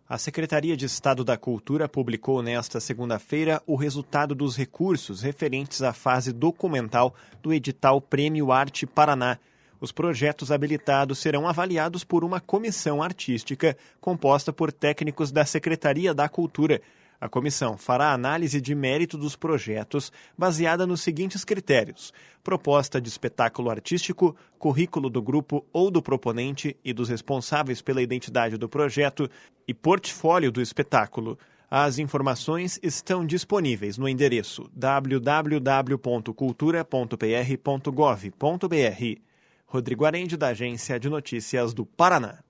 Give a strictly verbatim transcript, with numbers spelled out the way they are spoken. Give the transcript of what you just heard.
A Secretaria de Estado da Cultura publicou nesta segunda-feira o resultado dos recursos referentes à fase documental do edital Prêmio Arte Paraná. Os projetos habilitados serão avaliados por uma comissão artística composta por técnicos da Secretaria da Cultura. A comissão fará análise de mérito dos projetos baseada nos seguintes critérios: proposta de espetáculo artístico, currículo do grupo ou do proponente e dos responsáveis pela identidade do projeto e portfólio do espetáculo. As informações estão disponíveis no endereço w w w ponto cultura ponto p r ponto gov ponto b r. Rodrigo Arende, da Agência de Notícias do Paraná.